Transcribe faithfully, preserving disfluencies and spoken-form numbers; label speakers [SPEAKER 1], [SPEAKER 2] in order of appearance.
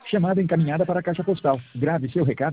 [SPEAKER 1] Chamada encaminhada para a caixa postal. Grave seu recado.